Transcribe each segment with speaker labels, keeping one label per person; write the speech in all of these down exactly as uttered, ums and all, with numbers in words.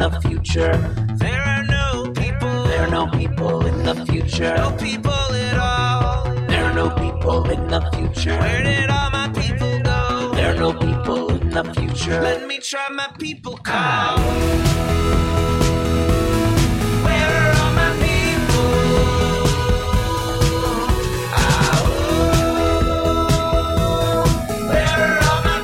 Speaker 1: the future.
Speaker 2: There are no people.
Speaker 1: There are no people in the future.
Speaker 2: No people at all.
Speaker 1: There are no people in the future.
Speaker 2: Where did all my people go?
Speaker 1: There are no people in the future.
Speaker 2: Let me try my people call. Where are all my people? Ah, ooh. Where are all my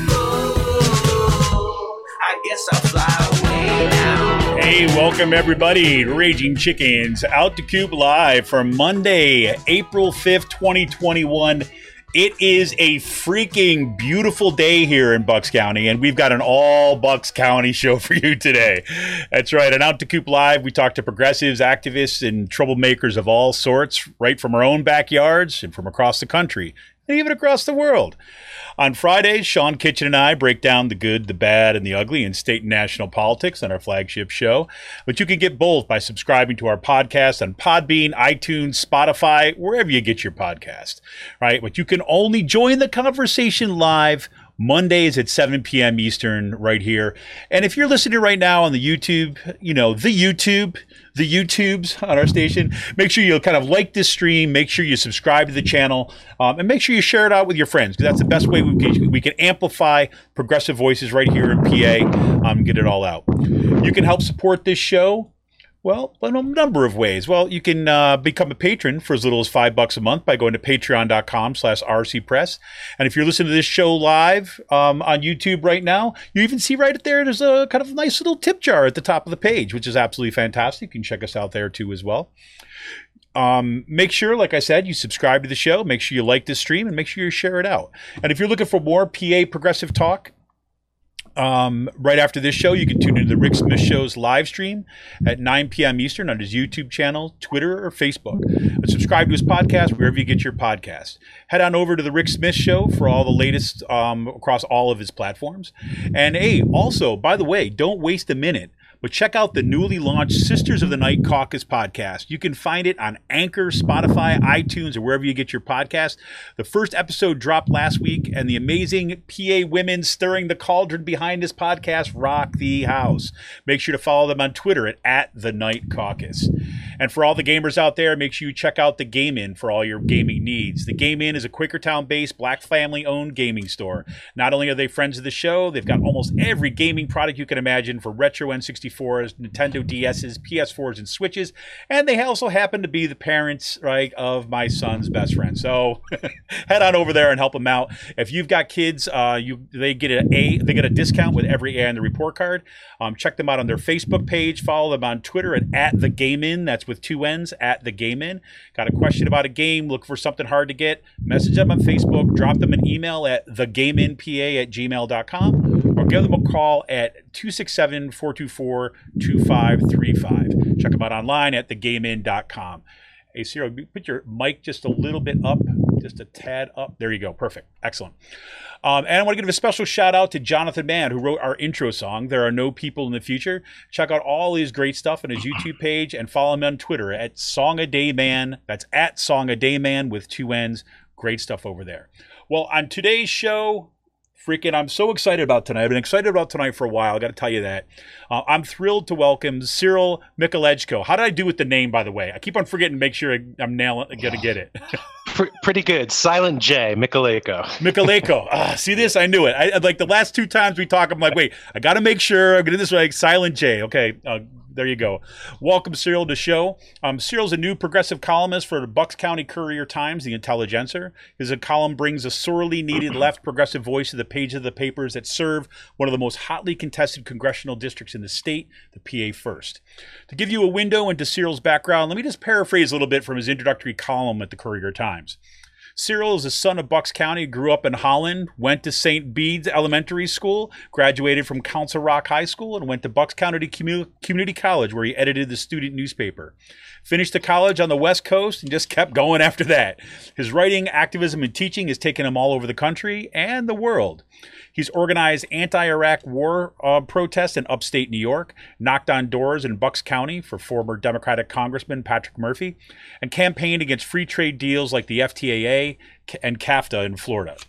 Speaker 2: people? I guess I'll fly away now.
Speaker 3: Hey, welcome everybody to Raging Chickens Out to Coop Live for Monday, April fifth, twenty twenty-one. It is a freaking beautiful day here in Bucks County, and we've got an all Bucks County show for you today. That's right, and Out to Coop Live, we talk to progressives, activists, and troublemakers of all sorts, right from our own backyards and from across the country, and even across the world. On Fridays, Sean Kitchen and I break down the good, the bad, and the ugly in state and national politics on our flagship show. But you can get both by subscribing to our podcast on Podbean, iTunes, Spotify, wherever you get your podcast, right? But you can only join the conversation live Mondays at seven p.m. Eastern right here. And if you're listening right now on the YouTube, you know, the YouTube, the YouTubes on our station, make sure you kind of like this stream, make sure you subscribe to the channel, um, and make sure you share it out with your friends, because that's the best way we can, we can amplify progressive voices right here in P A, um, and get it all out. You can help support this show. Well, in a number of ways. Well, you can uh, become a patron for as little as five bucks a month by going to patreon.com slash rcpress. And if you're listening to this show live um, on YouTube right now, you even see right there, there's a kind of nice little tip jar at the top of the page, which is absolutely fantastic. You can check us out there too as well. Um, make sure, like I said, you subscribe to the show. Make sure you like this stream and make sure you share it out. And if you're looking for more P A progressive talk, Um, right after this show, you can tune into the Rick Smith Show's live stream at nine p.m. Eastern on his YouTube channel, Twitter, or Facebook. And subscribe to his podcast wherever you get your podcast. Head on over to the Rick Smith Show for all the latest um, across all of his platforms. And hey, also, by the way, don't waste a minute, but check out the newly launched Sisters of the Night Caucus podcast. You can find it on Anchor, Spotify, iTunes, or wherever you get your podcast. The first episode dropped last week, and the amazing P A women stirring the cauldron behind this podcast rock the house. Make sure to follow them on Twitter at, at the Night Caucus. And for all the gamers out there, make sure you check out the Game Inn for all your gaming needs. The Game Inn is a Quakertown-based, black family-owned gaming store. Not only are they friends of the show, they've got almost every gaming product you can imagine for retro N sixty-fours, Nintendo D S's, P S fours, and Switches. And they also happen to be the parents, right, of my son's best friend. So head on over there and help them out. If you've got kids, uh, you they get a, a they get a discount with every A in the report card. Um, check them out on their Facebook page. Follow them on Twitter at, at the Game Inn. That's with two N's, at the Game Inn. Got a question about a game? Look for something hard to get? Message them on Facebook. Drop them an email at the game in p a at gmail dot com, or give them a call at two six seven, four two four, two five three five. Check them out online at the game in dot com. Hey, Cyril, put your mic just a little bit up, just a tad up. There you go. Perfect. Excellent. Um, and I want to give a special shout out to Jonathan Mann, who wrote our intro song, There Are No People in the Future. Check out all his great stuff on his YouTube page and follow him on Twitter at Song a Day Man. That's at Song a Day Man with two N's. Great stuff over there. Well, on today's show, freaking, I'm so excited about tonight. I've been excited about tonight for a while. I got to tell you that. Uh, I'm thrilled to welcome Cyril Mikolajko. How did I do with the name, by the way? I keep on forgetting to make sure I, I'm nailing, going to get it.
Speaker 4: Pretty good. Silent J, Mikolajko.
Speaker 3: Mikolajko. Ah, see this? I knew it. I like the last two times we talk, I'm like, wait, I got to make sure I'm going to do this right. Silent J. Okay. Uh, there you go. Welcome, Cyril, to the show. Um, Cyril's a new progressive columnist for the Bucks County Courier-Times, the Intelligencer. His column brings a sorely needed left progressive voice to the pages of the papers that serve one of the most hotly contested congressional districts in the state, the P A First. To give you a window into Cyril's background, let me just paraphrase a little bit from his introductory column at the Courier-Times. Cyril is the son of Bucks County, grew up in Holland, went to Saint Bede's Elementary School, graduated from Council Rock High School, and went to Bucks County Community College, where he edited the student newspaper. Finished the college on the West Coast and just kept going after that. His writing, activism, and teaching has taken him all over the country and the world. He's organized anti-Iraq war uh, protests in upstate New York, knocked on doors in Bucks County for former Democratic Congressman Patrick Murphy, and campaigned against free trade deals like the F T A A and CAFTA in Florida. He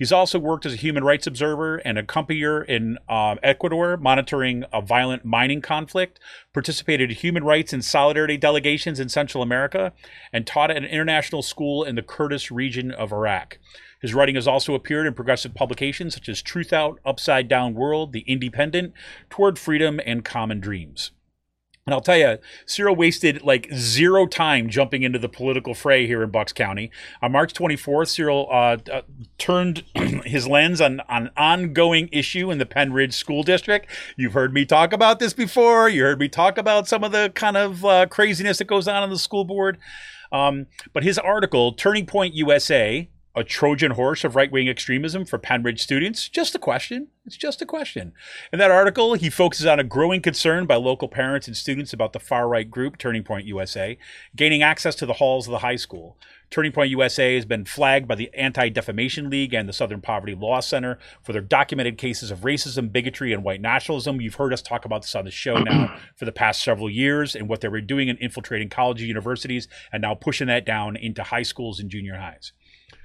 Speaker 3: He's also worked as a human rights observer and accompanier in um, Ecuador, monitoring a violent mining conflict, participated in human rights and solidarity delegations in Central America, and taught at an international school in the Kurdish region of Iraq. His writing has also appeared in progressive publications such as Truth Out, Upside Down World, The Independent, Toward Freedom, and Common Dreams. And I'll tell you, Cyril wasted like zero time jumping into the political fray here in Bucks County. On March twenty-fourth, Cyril uh, uh, turned his lens on an ongoing issue in the Penn Ridge School District. You've heard me talk about this before. You heard me talk about some of the kind of uh, craziness that goes on in the school board. Um, but his article, Turning Point U S A, a Trojan horse of right-wing extremism for Penn Ridge students? Just a question. It's just a question. In that article, he focuses on a growing concern by local parents and students about the far-right group, Turning Point U S A, gaining access to the halls of the high school. Turning Point U S A has been flagged by the Anti-Defamation League and the Southern Poverty Law Center for their documented cases of racism, bigotry, and white nationalism. You've heard us talk about this on the show now for the past several years and what they were doing in infiltrating college and universities and now pushing that down into high schools and junior highs.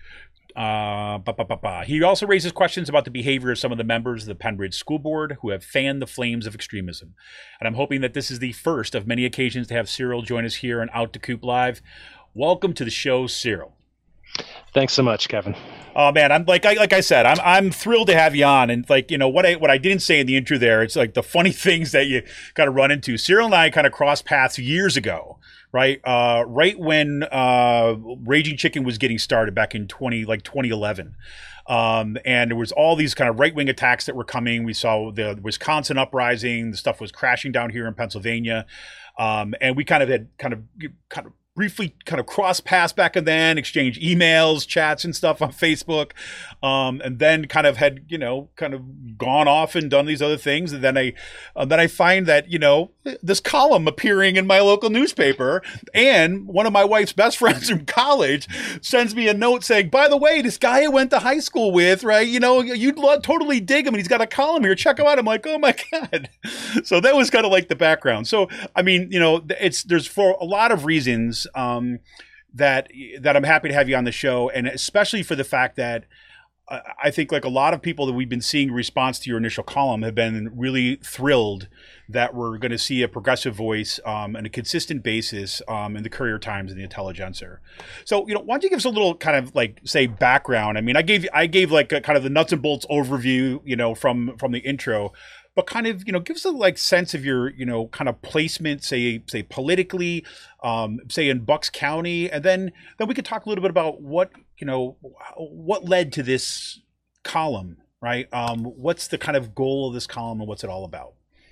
Speaker 3: Uh, bah, bah, bah, bah. He also raises questions about the behavior of some of the members of the Penn Ridge School Board who have fanned the flames of extremism. And I'm hoping that this is the first of many occasions to have Cyril join us here on Out to Coop Live. Welcome to the show, Cyril.
Speaker 4: Thanks so much, Kevin.
Speaker 3: Oh man, I'm like I like I said, I'm I'm thrilled to have you on. And like, you know, what I what I didn't say in the intro there, it's like the funny things that you gotta run into. Cyril and I kind of crossed paths years ago. Right, uh, right when uh, Raging Chicken was getting started back in twenty like twenty eleven, um, and there was all these kind of right wing attacks that were coming. We saw the Wisconsin uprising. The stuff was crashing down here in Pennsylvania, um, and we kind of had kind of kind of briefly kind of cross paths back and then exchange emails, chats and stuff on Facebook. Um, and then kind of had, you know, kind of gone off and done these other things. And then I, uh, then I find that, you know, this column appearing in my local newspaper, and one of my wife's best friends from college sends me a note saying, by the way, this guy I went to high school with, right, you know, you'd lo- totally dig him and he's got a column here. Check him out. I'm like, oh my God. So that was kind of like the background. So, I mean, you know, it's, there's for a lot of reasons um, that, that I'm happy to have you on the show. And especially for the fact that uh, I think like a lot of people that we've been seeing in response to your initial column have been really thrilled that we're going to see a progressive voice um, on a consistent basis um, in the Courier Times and the Intelligencer. So, you know, why don't you give us a little kind of like, say, background? I mean, I gave I gave like a kind of the nuts and bolts overview, you know, from from the intro, but kind of, you know, give us a like sense of your, you know, kind of placement, say, say politically, um, say in Bucks County, and then then we could talk a little bit about what, you know, what led to this column, right? Um, what's the kind of goal of this column and what's it all about?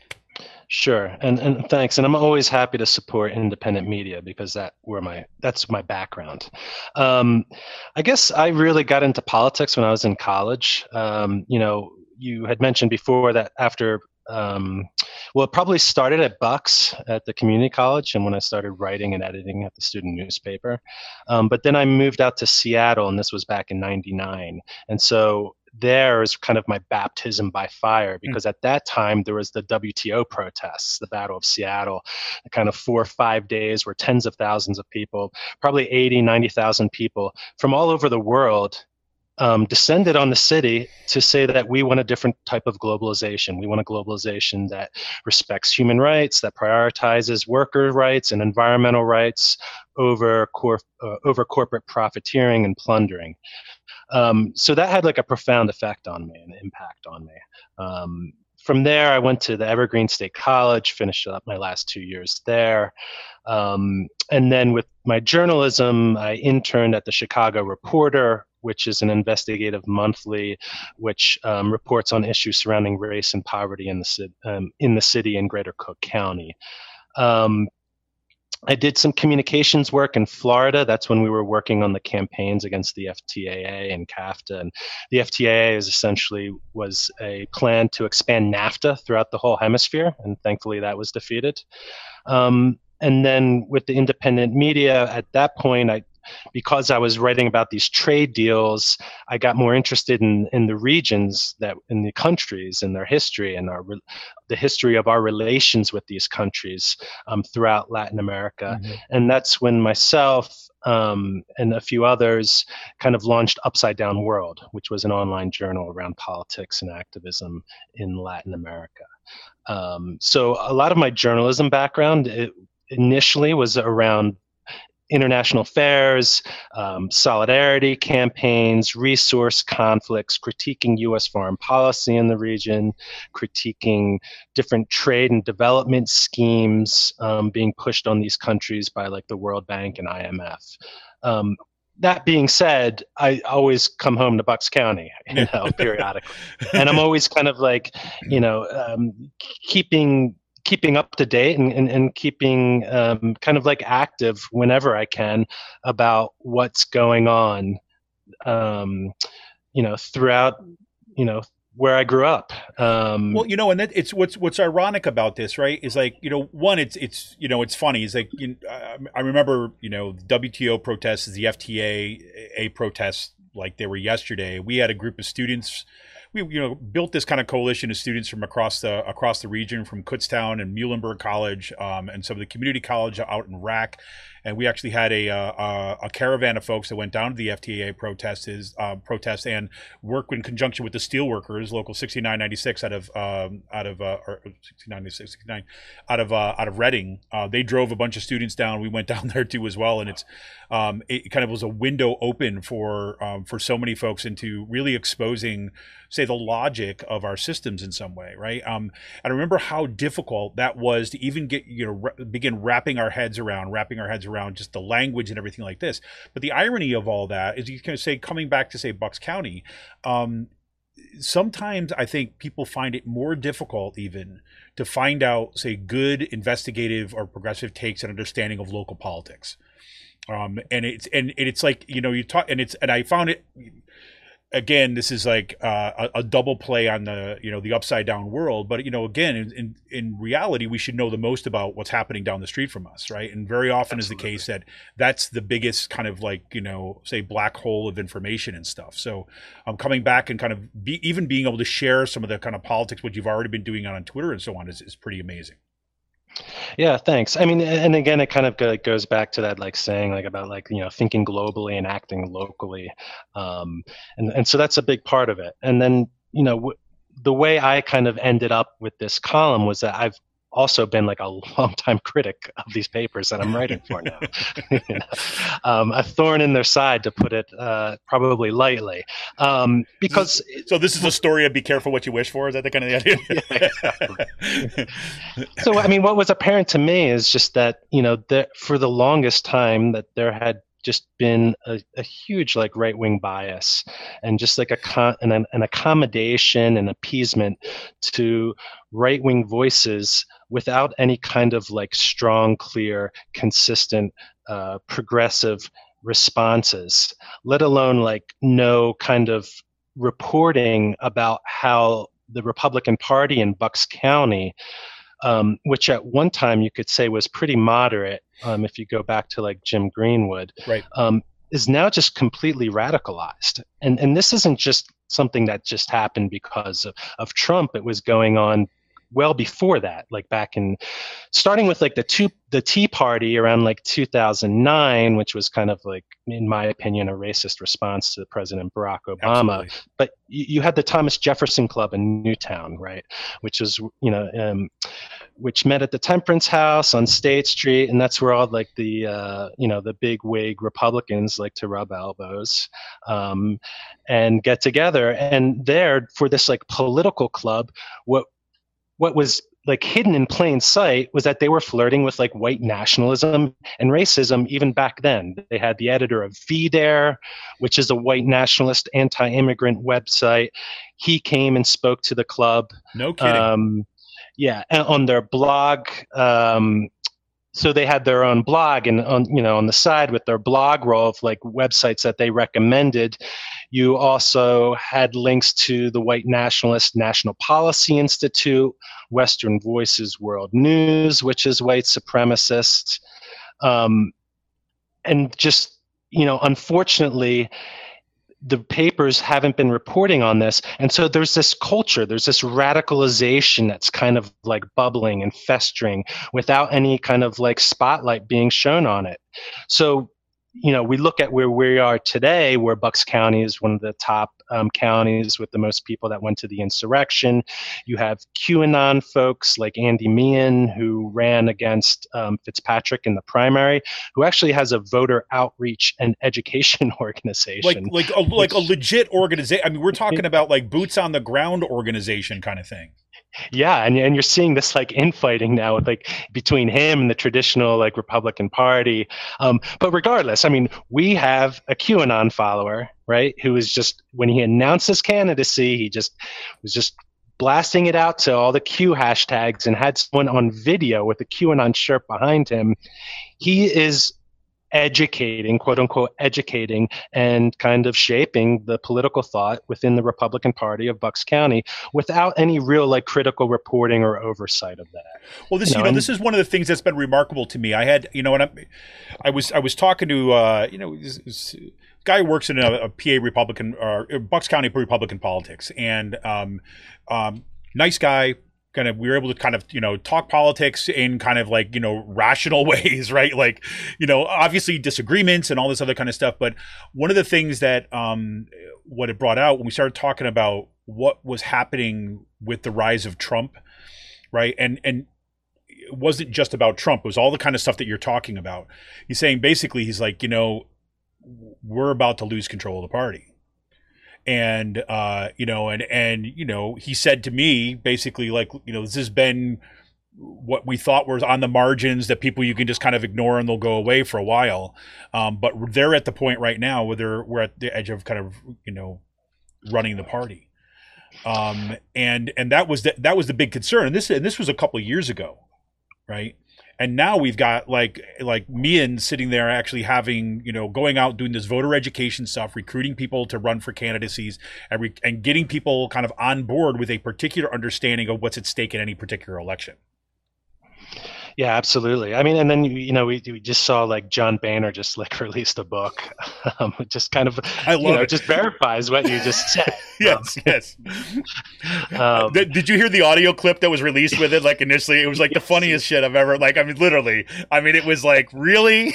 Speaker 4: Sure, and and thanks. And I'm always happy to support independent media because that where my that's my background. Um, I guess I really got into politics when I was in college. Um, you know, you had mentioned before that after, um, well, it probably started at Bucks at the community college, and when I started writing and editing at the student newspaper. Um, but then I moved out to Seattle, and this was back in ninety-nine, and so there is kind of my baptism by fire, because at that time there was the W T O protests, the Battle of Seattle, the kind of four or five days where tens of thousands of people, probably eighty, ninety thousand people from all over the world um, descended on the city to say that we want a different type of globalization. We want a globalization that respects human rights, that prioritizes worker rights and environmental rights over, cor- uh, over corporate profiteering and plundering. Um, so that had like a profound effect on me, an impact on me. Um, from there, I went to the Evergreen State College, finished up my last two years there. Um, and then with my journalism, I interned at the Chicago Reporter, which is an investigative monthly, which um, reports on issues surrounding race and poverty in the, um, in the city and Greater Cook County. Um, I did some communications work in Florida. That's when we were working on the campaigns against the F T A A and CAFTA. And the F T A A is essentially was a plan to expand NAFTA throughout the whole hemisphere, and thankfully that was defeated. Um, and then with the independent media, at that point, I because I was writing about these trade deals, I got more interested in, in the regions, that in the countries and their history and our the history of our relations with these countries um, throughout Latin America. Mm-hmm. And that's when myself um, and a few others kind of launched Upside Down World, which was an online journal around politics and activism in Latin America. Um, so a lot of my journalism background it initially was around international affairs, um, solidarity campaigns, resource conflicts, critiquing U S foreign policy in the region, critiquing different trade and development schemes um, being pushed on these countries by like the World Bank and I M F. Um, that being said, I always come home to Bucks County, you know, periodically, and I'm always kind of like, you know, um, keeping. keeping up to date and, and, and keeping um, kind of like active whenever I can about what's going on, um, you know, throughout, you know, where I grew up. Um,
Speaker 3: well, you know, and that it's what's what's ironic about this, right? Is like, you know, one, it's it's you know, it's funny. It's like you know, I remember, you know, the W T O protests, the F T A a protests, like they were yesterday. We had a group of students. We, you know, built this kind of coalition of students from across the across the region, from Kutztown and Muhlenberg College, um, and some of the community college out in R A C. And we actually had a uh, a caravan of folks that went down to the F T A protests, uh, protest and worked in conjunction with the steelworkers, local sixty-nine ninety-six out of um, out of uh, or sixty-nine ninety-six, sixty-nine out of uh, out of Reading. Uh, they drove a bunch of students down. We went down there too as well, and it's um, it kind of was a window open for um, for so many folks into really exposing, say, the logic of our systems in some way, right? Um, and I remember how difficult that was to even get, you know, r- begin wrapping our heads around, wrapping our heads around just the language and everything like this. But the irony of all that is, you can say, coming back to say Bucks County, um, sometimes I think people find it more difficult even to find out, say, good investigative or progressive takes and understanding of local politics. Um, and it's and it's like, you know, you talk and it's and I found it. Again, this is like uh, a, a double play on the, you know, the Upside Down World. But, you know, again, in, in, in reality, we should know the most about what's happening down the street from us, right? And very often Absolutely. Is the case that that's the biggest kind of like, you know, say black hole of information and stuff. So I'm um, coming back and kind of be, even being able to share some of the kind of politics, what you've already been doing on, on Twitter and so on is, is pretty amazing.
Speaker 4: Yeah, thanks. I mean, and again, it kind of goes back to that, like saying like about like, you know, thinking globally and acting locally. Um, and, and so that's a big part of it. And then, you know, w- the way I kind of ended up with this column was that I've also been like a longtime critic of these papers that I'm writing for now. you know? um, a thorn in their side, to put it uh, probably lightly. Um, because
Speaker 3: so this is a story of be careful what you wish for. Is that the kind of the
Speaker 4: idea? Yeah, so I mean, what was apparent to me is just that, you know, that for the longest time that there had just been a, a huge like right-wing bias and just like a con- an, an accommodation and appeasement to right-wing voices without any kind of like strong, clear, consistent, uh, progressive responses, let alone like no kind of reporting about how the Republican Party in Bucks County, um, which at one time you could say was pretty moderate, um, if you go back to like Jim Greenwood,
Speaker 3: right,
Speaker 4: um, is now just completely radicalized. And and this isn't just something that just happened because of, of Trump. It was going on well before that, like back in, starting with like the two, the Tea Party around like two thousand nine, which was kind of like, in my opinion, a racist response to President Barack Obama.
Speaker 3: Absolutely.
Speaker 4: But you, you had the Thomas Jefferson Club in Newtown, right, which is, you know, um, which met at the Temperance House on State Street, and that's where all like the, uh, you know, the big wig Republicans like to rub elbows um, and get together. And there, for this like political club, what what was like hidden in plain sight was that they were flirting with like white nationalism and racism even back then. They had the editor of V Dare, which is a white nationalist anti-immigrant website. He came and spoke to the club.
Speaker 3: No kidding.
Speaker 4: Um, yeah, and on their blog. Um, so they had their own blog, and on, you know, on the side with their blog roll of like websites that they recommended, you also had links to the White Nationalist National Policy Institute, Western Voices World News, which is white supremacist, um, and just, you know, unfortunately, the papers haven't been reporting on this. And so there's this culture, there's this radicalization that's kind of like bubbling and festering without any kind of like spotlight being shown on it. So, you know, we look at where we are today, where Bucks County is one of the top um, counties with the most people that went to the insurrection. You have QAnon folks like Andy Meehan, who ran against um, Fitzpatrick in the primary, who actually has a voter outreach and education organization.
Speaker 3: Like, like, a, like a legit organization. I mean, we're talking about like boots on the ground organization kind of thing.
Speaker 4: Yeah, and and you're seeing this like infighting now with like between him and the traditional like Republican Party. Um, but regardless, I mean, we have a QAnon follower, right? Who is just, when he announced his candidacy, he just was just blasting it out to all the Q hashtags and had someone on video with a QAnon shirt behind him. He is educating, quote unquote, educating and kind of shaping the political thought within the Republican Party of Bucks County without any real like critical reporting or oversight of that.
Speaker 3: Well, this, you know, you know this is one of the things that's been remarkable to me. I had, you know, when I, I was, I was talking to, uh, you know, this, this guy who works in a, a P A Republican or Bucks County Republican politics, and um, um, nice guy. Kind of, we were able to kind of, you know, talk politics in kind of like, you know, rational ways, right? Like, you know, obviously disagreements and all this other kind of stuff. But one of the things that um, what it brought out when we started talking about what was happening with the rise of Trump, right? And and it wasn't just about Trump. It was all the kind of stuff that you're talking about. He's saying basically, he's like, you know, we're about to lose control of the party. And, uh, you know, and, and, you know, he said to me, basically, like, you know, this has been what we thought was on the margins, that people you can just kind of ignore and they'll go away for a while. Um, but they're at the point right now where they're, we're at the edge of kind of, you know, running the party. Um, and, and that was the, that was the big concern. And this, and this was a couple of years ago, right? And now we've got like like Meehan sitting there actually having, you know, going out doing this voter education stuff, recruiting people to run for candidacies, and, re- and getting people kind of on board with a particular understanding of what's at stake in any particular election.
Speaker 4: Yeah, absolutely. I mean, and then, you know, we we just saw like John Boehner just like released a book, um, just kind of,
Speaker 3: I love
Speaker 4: you know,
Speaker 3: it.
Speaker 4: just verifies what you just said.
Speaker 3: Yes,
Speaker 4: um,
Speaker 3: yes. Um, did, did you hear the audio clip that was released with it? Like initially, it was like yes, the funniest shit I've ever, like, I mean, literally, I mean, it was like, really?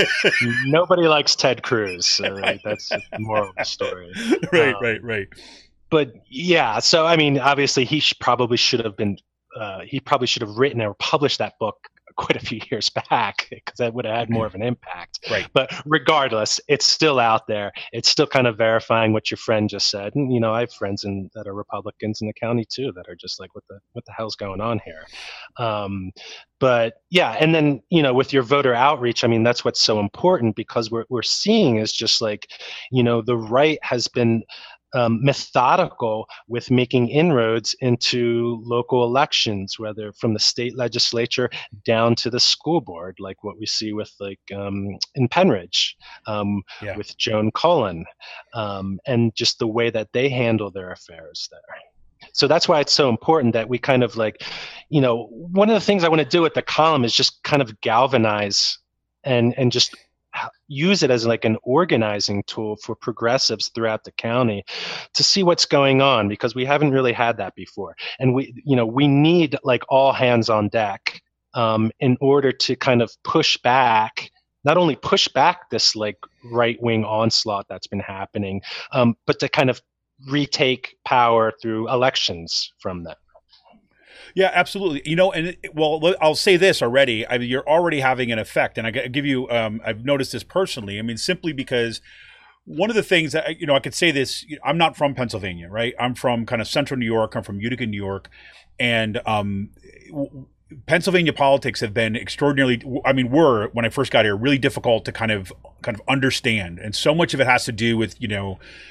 Speaker 4: Nobody likes Ted Cruz. So like, that's the moral of the story.
Speaker 3: Right,
Speaker 4: um,
Speaker 3: right, right.
Speaker 4: But yeah, so I mean, obviously, he sh- probably should have been, uh, he probably should have written or published that book quite a few years back, because that would have had more of an impact.
Speaker 3: Right.
Speaker 4: But regardless, it's still out there. It's still kind of verifying what your friend just said. And, you know, I have friends in, that are Republicans in the county too, that are just like, what the, what the hell's going on here? Um, but yeah. And then, you know, with your voter outreach, I mean, that's what's so important, because we're, we're seeing is just like, you know, the right has been Um, methodical with making inroads into local elections, whether from the state legislature down to the school board, like what we see with like um, in Penridge um,
Speaker 3: yeah.
Speaker 4: with Joan Cullen, um, and just the way that they handle their affairs there. So that's why it's so important that we kind of like, you know, one of the things I want to do with the column is just kind of galvanize and and just use it as like an organizing tool for progressives throughout the county to see what's going on, because we haven't really had that before. And we, you know, we need like all hands on deck um, in order to kind of push back, not only push back this like right wing onslaught that's been happening, um, but to kind of retake power through elections from them.
Speaker 3: Yeah, absolutely. You know, and it, well, I'll say this already. I mean, you're already having an effect, and I give you. Um, I've noticed this personally. I mean, simply because one of the things that, you know, I could say this. I'm not from Pennsylvania, right? I'm from kind of central New York. I'm from Utica, New York, and um, Pennsylvania politics have been extraordinarily. I mean, were when I first got here really difficult to kind of kind of understand, and so much of it has to do with, you know,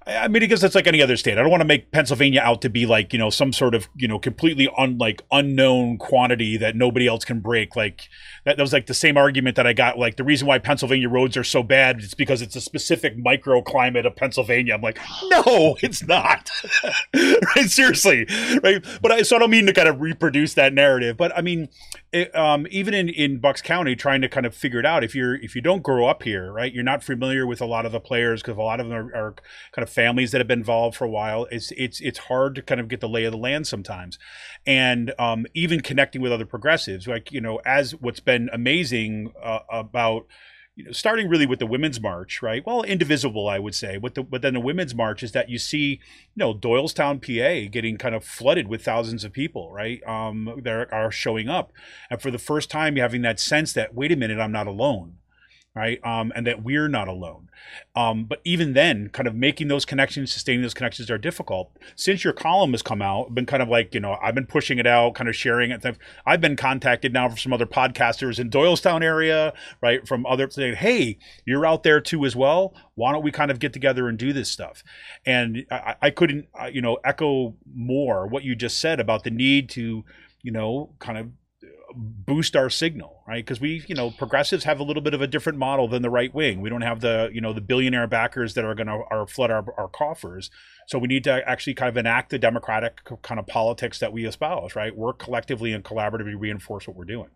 Speaker 3: I mean, because it's like any other state. I don't want to make Pennsylvania out to be like, you know, some sort of, you know, completely un, like unknown quantity that nobody else can break. Like that, that was like the same argument that I got. Like the reason why Pennsylvania roads are so bad is because it's a specific microclimate of Pennsylvania. I'm like, no, it's not. Right? Seriously. Right. But I, so I don't mean to kind of reproduce that narrative, but I mean, it, um, even in, in Bucks County, trying to kind of figure it out, if you're, if you don't grow up here, right, you're not familiar with a lot of the players because a lot of them are, are kind of families that have been involved for a while. It's it's it's hard to kind of get the lay of the land sometimes, and um, even connecting with other progressives, like you know, as what's been amazing uh, about you know starting really with the Women's March, right? Well, indivisible, I would say. But the but then the Women's March is that you see, you know, Doylestown, P A, getting kind of flooded with thousands of people, right? Um, that are showing up, and for the first time, you're having that sense that wait a minute, I'm not alone. Right. Um, and that we're not alone. Um, but even then, kind of making those connections, sustaining those connections are difficult. Since your column has come out, been kind of like, you know, I've been pushing it out, kind of sharing it. I've been contacted now from some other podcasters in Doylestown area, right, from other saying, hey, you're out there too as well. Why don't we kind of get together and do this stuff? And I, I couldn't, uh, you know, echo more what you just said about the need to, you know, kind of boost our signal, right? Because we, you know, progressives have a little bit of a different model than the right wing. We don't have the, you know, the billionaire backers that are going to are flood our, our coffers. So we need to actually kind of enact the democratic kind of politics that we espouse, right? Work collectively and collaboratively reinforce what we're doing.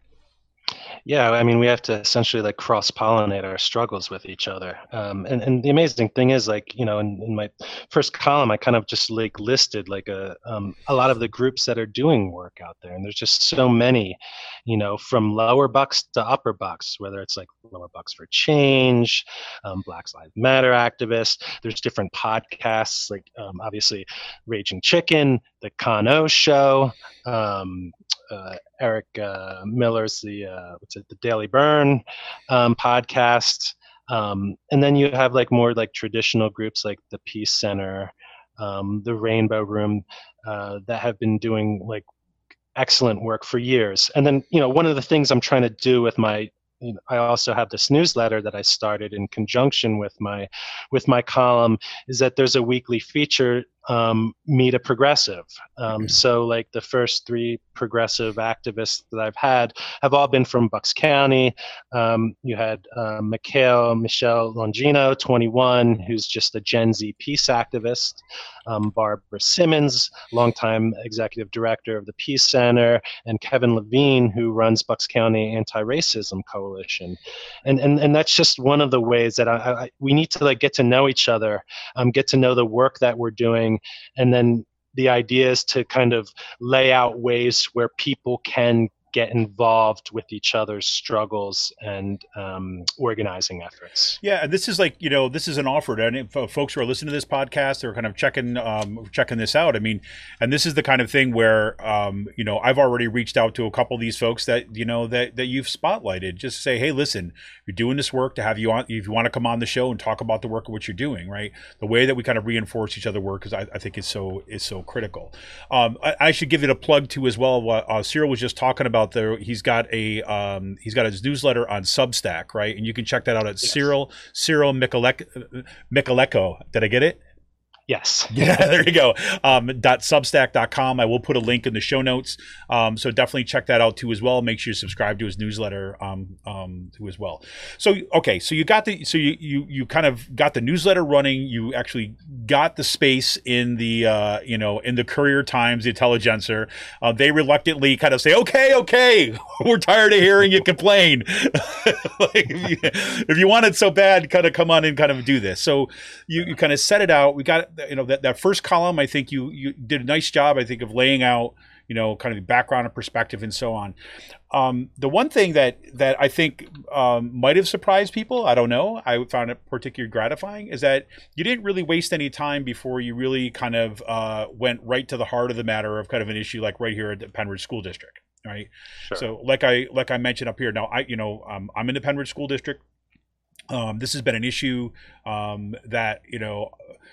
Speaker 4: Yeah, I mean, we have to essentially like cross-pollinate our struggles with each other. Um, and, and the amazing thing is, like, you know, in, in my first column, I kind of just like listed like a um, a lot of the groups that are doing work out there. And there's just so many, you know, from lower bucks to upper bucks, whether it's like Lower Bucks for Change, um, Black Lives Matter activists. There's different podcasts, like um, obviously Raging Chicken, The Con O Show, um, Uh, Eric uh, Miller's the uh, what's it the Daily Burn um, podcast, um, and then you have like more like traditional groups like the Peace Center, um, the Rainbow Room, uh, that have been doing like excellent work for years. And then you know one of the things I'm trying to do with my you know, I also have this newsletter that I started in conjunction with my with my column, is that there's a weekly feature, um, Meet a Progressive. Um, so like the first three progressive activists that I've had have all been from Bucks County. Um, you had uh, Mikhail Michelle Longino, twenty-one, who's just a Gen Z peace activist. Um, Barbara Simmons, longtime executive director of the Peace Center, and Kevin Levine, who runs Bucks County Anti-Racism Coalition. And, and and that's just one of the ways that I, I, we need to like get to know each other, um, get to know the work that we're doing, and then the idea is to kind of lay out ways where people can get involved with each other's struggles and um, organizing efforts.
Speaker 3: Yeah, and this is like, you know, this is an offer to any folks who are listening to this podcast. They're kind of checking um, checking this out. I mean, and this is the kind of thing where, um, you know, I've already reached out to a couple of these folks that, you know, that, that you've spotlighted. Just say, hey, listen, you're doing this work to have you on, if you want to come on the show and talk about the work of what you're doing, right? The way that we kind of reinforce each other's work is, I, I think, is so is so critical. Um, I, I should give it a plug too as well. Uh, Cyril was just talking about the he's got a um, he's got his newsletter on Substack, right? And you can check that out at yes. Cyril Cyril Michaleko. Did I get it?
Speaker 4: Yes.
Speaker 3: Yeah, there you go. Um, .substack dot com. I will put a link in the show notes. Um, so definitely check that out too as well. Make sure you subscribe to his newsletter um, um, too as well. So okay, so you got the so you you you kind of got the newsletter running. You actually got the space in the uh, you know in the Courier Times, the Intelligencer. Uh, they reluctantly kind of say, okay, okay, we're tired of hearing you complain. Like, if, you, if you want it so bad, kind of come on and kind of do this. So you, you kind of set it out. We got you know that, that first column. I think you you did a nice job. I think of laying out you know kind of the background and perspective and so on. Um, the one thing that that I think um, might have surprised people, I don't know, I found it particularly gratifying, is that you didn't really waste any time before you really kind of uh, went right to the heart of the matter of kind of an issue like right here at the Pennridge School District, right?
Speaker 4: Sure.
Speaker 3: So like I like I mentioned up here, now I you know um, I'm in the Pennridge School District. Um, this has been an issue um, that you know.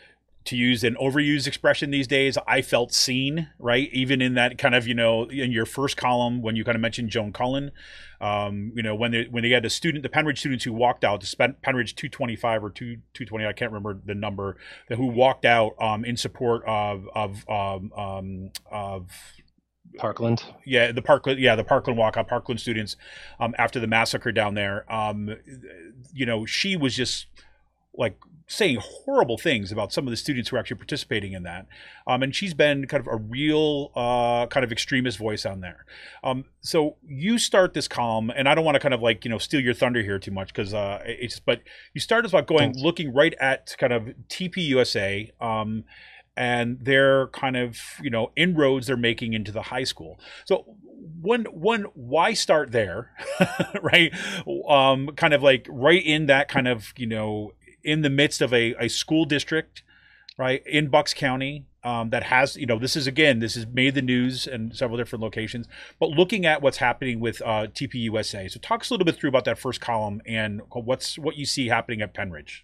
Speaker 3: to use an overused expression these days, I felt seen, right? Even in that kind of, you know, in your first column when you kind of mentioned Joan Cullen, um, you know, when they when they had the student, the Penridge students who walked out, the Penridge two twenty-five or two two twenty, I can't remember the number, who walked out um, in support of of um, um, of
Speaker 4: Parkland.
Speaker 3: Yeah, the Parkland. Yeah, the Parkland walkout, Parkland students um, after the massacre down there. Um, you know, she was just like saying horrible things about some of the students who are actually participating in that. Um, and she's been kind of a real uh, kind of extremist voice on there. Um, so you start this column, and I don't want to kind of like, you know, steal your thunder here too much because uh, it's, but you start as about going, Thanks. looking right at kind of T P U S A um, and their kind of, you know, inroads they're making into the high school. So one, one, why start there, right? Um, kind of like right in that kind of, you know, in the midst of a, a school district, right, in Bucks County um, that has, you know, this is, again, this has made the news in several different locations, but looking at what's happening with uh, T P U S A. So talk us a little bit through about that first column and what's what you see happening at Penridge.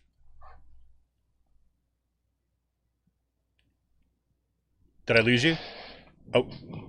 Speaker 3: Did I lose you? Oh.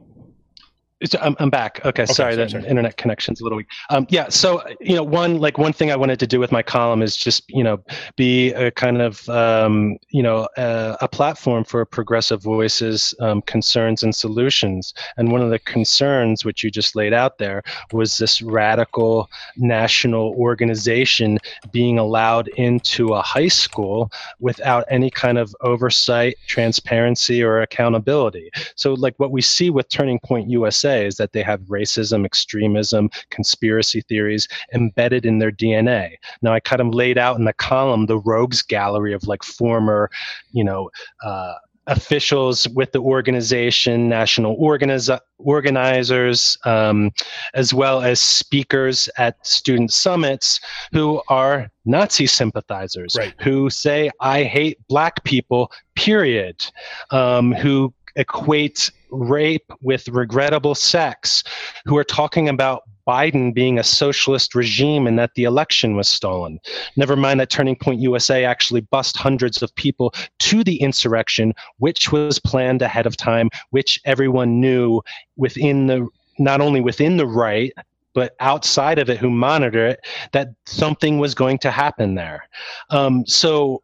Speaker 4: I'm, I'm back. Okay,
Speaker 3: okay
Speaker 4: sorry,
Speaker 3: sorry,
Speaker 4: the
Speaker 3: sorry.
Speaker 4: internet connection's a little weak. Um, yeah, so you know, one like one thing I wanted to do with my column is just you know be a kind of um, you know a, a platform for progressive voices, um, concerns, and solutions. And one of the concerns which you just laid out there was this radical national organization being allowed into a high school without any kind of oversight, transparency, or accountability. So like what we see with Turning Point U S A is that they have racism, extremism, conspiracy theories embedded in their D N A. Now, I kind of laid out in the column the rogues gallery of like former, you know, uh, officials with the organization, national organiz- organizers, um, as well as speakers at student summits who are Nazi sympathizers,
Speaker 3: right.
Speaker 4: who say, I hate black people, period, um, who equate rape with regrettable sex, who are talking about Biden being a socialist regime and that the election was stolen. Never mind that Turning Point U S A actually bussed hundreds of people to the insurrection, which was planned ahead of time, which everyone knew within the, not only within the right, but outside of it who monitor it, that something was going to happen there. Um, so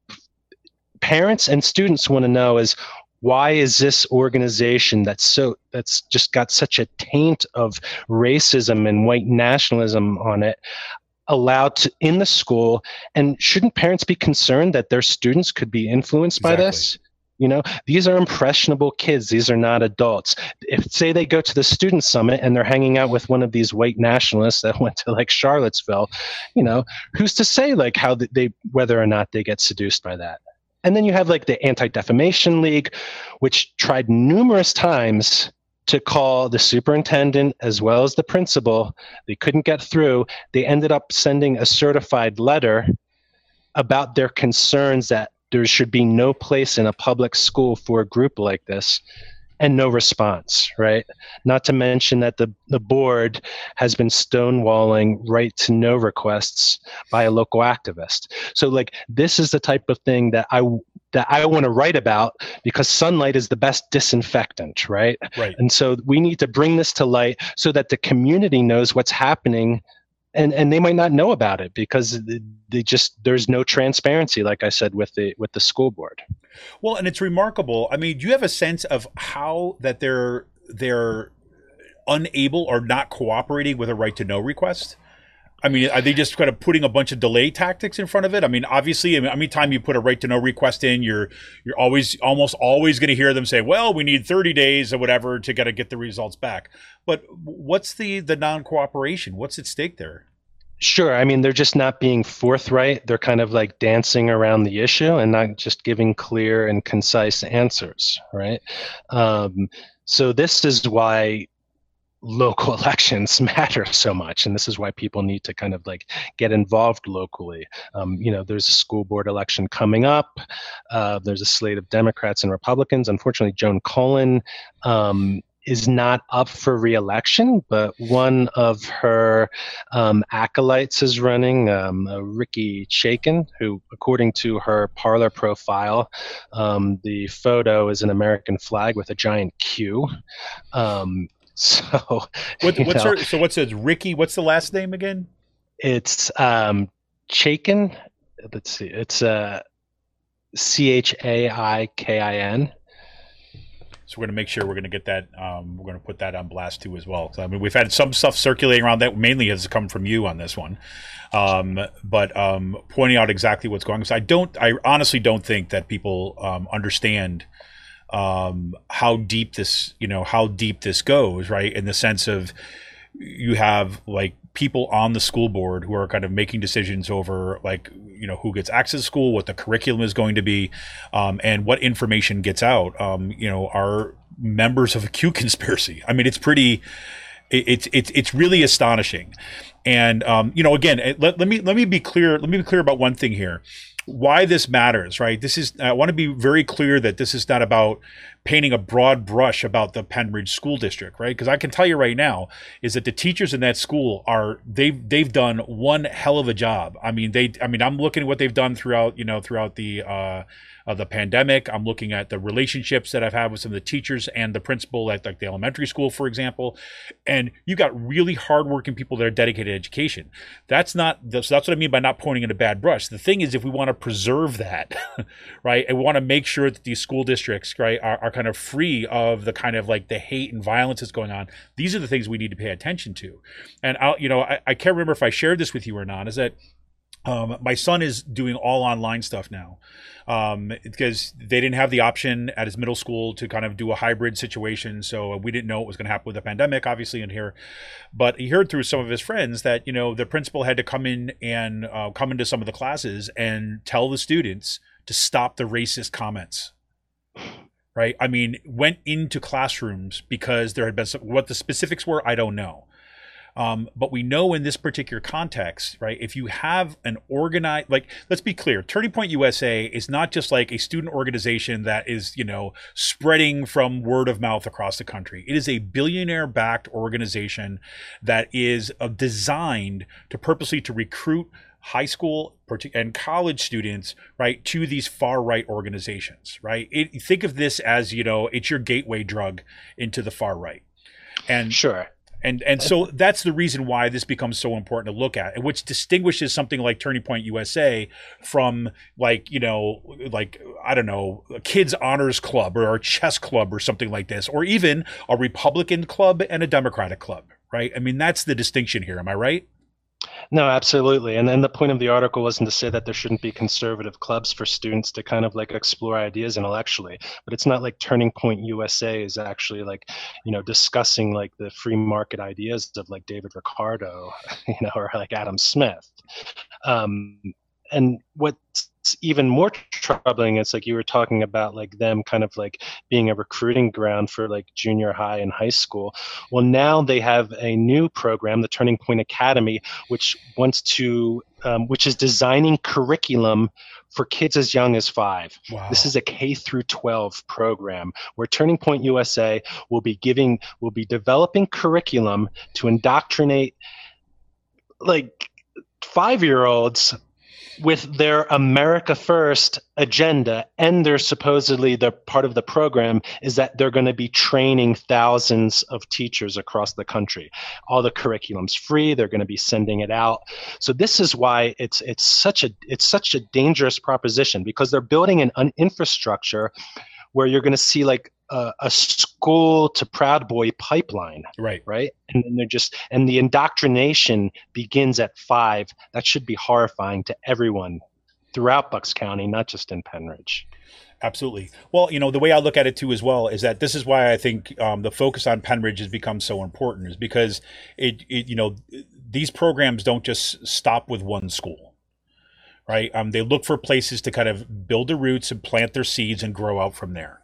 Speaker 4: parents and students want to know is, why is this organization that's so that's just got such a taint of racism and white nationalism on it allowed to, in the school? And shouldn't parents be concerned that their students could be influenced
Speaker 3: Exactly.
Speaker 4: by this? You know, these are impressionable kids. These are not adults. If say they go to the student summit and they're hanging out with one of these white nationalists that went to like Charlottesville, you know, who's to say like how they whether or not they get seduced by that? And then you have like the Anti-Defamation League, which tried numerous times to call the superintendent as well as the principal. They couldn't get through. They ended up sending a certified letter about their concerns that there should be no place in a public school for a group like this. And no response, right? Not to mention that the, the board has been stonewalling right to know requests by a local activist. So like this is the type of thing that I that I want to write about because sunlight is the best disinfectant, right?
Speaker 3: Right.
Speaker 4: And so we need to bring this to light so that the community knows what's happening. And, and they might not know about it because they just there's no transparency, like I said, with the with the school board.
Speaker 3: Well, and it's remarkable. I mean, do you have a sense of how that they're they're unable or not cooperating with a right to know request? I mean, are they just kind of putting a bunch of delay tactics in front of it? I mean, obviously, I mean, anytime you put a right to know request in, you're you're always almost always going to hear them say, "Well, we need thirty days or whatever to get to get the results back." But what's the the non-cooperation? What's at stake there?
Speaker 4: Sure. I mean, they're just not being forthright. They're kind of like dancing around the issue and not just giving clear and concise answers, right? Um, so this is why local elections matter so much, and this is why people need to kind of like get involved locally. Um, you know, there's a school board election coming up. Uh, there's a slate of Democrats and Republicans. Unfortunately, Joan Cullen um, is not up for reelection, but one of her um, acolytes is running, um, uh, Ricky Chaikin, who, according to her Parler profile, um, the photo is an American flag with a giant Q. Um, so,
Speaker 3: what, what's
Speaker 4: know,
Speaker 3: her? So what's it? Ricky? What's the last name again?
Speaker 4: It's um, Chaikin. Let's see. It's uh, C H A I K I N.
Speaker 3: So we're going to make sure we're going to get that. Um, we're going to put that on blast too as well. So, I mean, we've had some stuff circulating around that mainly has come from you on this one, um, but um, pointing out exactly what's going on. So I don't. I honestly don't think that people um, understand um, how deep this. You know how deep this goes, right? In the sense of you have like people on the school board who are kind of making decisions over like, you know, who gets access to school, what the curriculum is going to be, um, and what information gets out, um, you know, are members of a Q conspiracy. I mean, it's pretty, it's, it's, it's really astonishing. And, um, you know, again, let, let me, let me be clear. Let me be clear about one thing here. Why this matters, right? This is, I want to be very clear that this is not about painting a broad brush about the Pennridge School District, right? Because I can tell you right now is that the teachers in that school are, they've, they've done one hell of a job. I mean, they, I mean, I'm looking at what they've done throughout, you know, throughout the, uh, of the pandemic. I'm looking at the relationships that I've had with some of the teachers and the principal at like the elementary school, for example. And you got really hardworking people that are dedicated to education. That's not, that's, that's what I mean by not pointing in a bad brush. The thing is, if we want to preserve that, right, and we want to make sure that these school districts, right, are, are kind of free of the kind of like the hate and violence that's going on, these are the things we need to pay attention to. And I'll, you know, I, I can't remember if I shared this with you or not, is that Um, my son is doing all online stuff now um, because they didn't have the option at his middle school to kind of do a hybrid situation. So we didn't know what was going to happen with the pandemic, obviously, in here. But he heard through some of his friends that, you know, the principal had to come in and uh, come into some of the classes and tell the students to stop the racist comments. Right. I mean, went into classrooms because there had been some, what the specifics were, I don't know. Um, but we know in this particular context, right, if you have an organized, like, let's be clear, Turning Point U S A is not just like a student organization that is, you know, spreading from word of mouth across the country. It is a billionaire-backed organization that is uh, designed to purposely to recruit high school and college students, right, to these far-right organizations, right? It, think of this as, you know, it's your gateway drug into the far right. And
Speaker 4: sure.
Speaker 3: And and so that's the reason why this becomes so important to look at, and which distinguishes something like Turning Point U S A from like, you know, like, I don't know, a kids honors club or a chess club or something like this, or even a Republican club and a Democratic club, right? I mean, that's the distinction here. Am I right?
Speaker 4: No, absolutely. And then the point of the article wasn't to say that there shouldn't be conservative clubs for students to kind of like explore ideas intellectually. But it's not like Turning Point U S A is actually like, you know, discussing like the free market ideas of like David Ricardo, you know, or like Adam Smith. Um, and what's even more troubling is like you were talking about like them kind of like being a recruiting ground for like junior high and high school. Well, now they have a new program, the Turning Point Academy, which wants to um, which is designing curriculum for kids as young as five. Wow. This is a K through twelve program where Turning Point U S A will be giving will be developing curriculum to indoctrinate like five-year-olds with their America First agenda, and they're supposedly the part of the program is that they're going to be training thousands of teachers across the country. All the curriculum's free; they're going to be sending it out. So this is why it's it's such a it's such a dangerous proposition, because they're building an, an infrastructure where you're going to see like a, a school to Proud Boy pipeline,
Speaker 3: right?
Speaker 4: Right, and then they're just and the indoctrination begins at five. That should be horrifying to everyone throughout Bucks County, not just in Pennridge.
Speaker 3: Absolutely. Well, you know, the way I look at it too as well is that this is why I think um, the focus on Pennridge has become so important, is because it, it, you know, these programs don't just stop with one school, right? Um, they look for places to kind of build their roots and plant their seeds and grow out from there.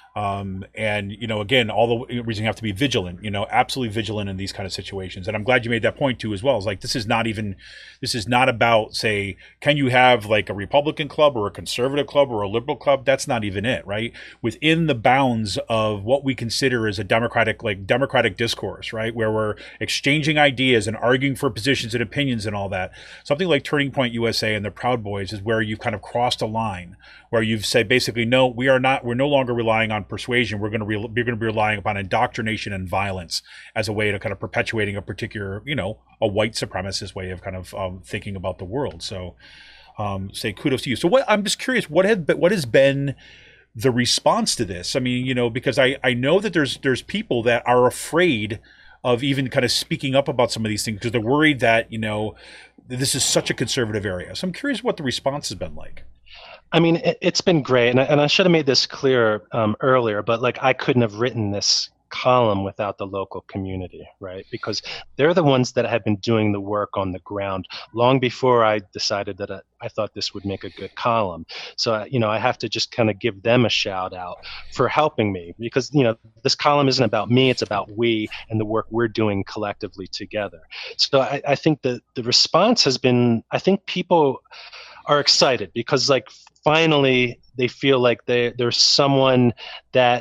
Speaker 3: Um, and, you know, again, all the reason you have to be vigilant, you know, absolutely vigilant in these kind of situations. And I'm glad you made that point too, as well. It's like, this is not even, this is not about, say, can you have like a Republican club or a conservative club or a liberal club? That's not even it, right? Within the bounds of what we consider as a democratic, like democratic discourse, right? Where we're exchanging ideas and arguing for positions and opinions and all that. Something like Turning Point U S A and the Proud Boys is where you've kind of crossed a line where you've said basically, no, we are not, we're no longer relying on persuasion. We're going to re- we're going to be relying upon indoctrination and violence as a way to kind of perpetuating a particular, you know, a white supremacist way of kind of um, thinking about the world. So, um, say kudos to you. So, what I'm just curious, what have what has been the response to this? I mean, you know, because I I know that there's there's people that are afraid of even kind of speaking up about some of these things because they're worried that, you know, this is such a conservative area. So I'm curious what the response has been like.
Speaker 4: I mean, it, it's been great, and I, and I should have made this clear um, earlier, but like I couldn't have written this column without the local community, right? Because they're the ones that have been doing the work on the ground long before I decided that I, I thought this would make a good column. So, you know, I have to just kind of give them a shout out for helping me because, you know, this column isn't about me, it's about we and the work we're doing collectively together. So I, I think that the response has been, I think people are excited because like finally they feel like they, there's someone that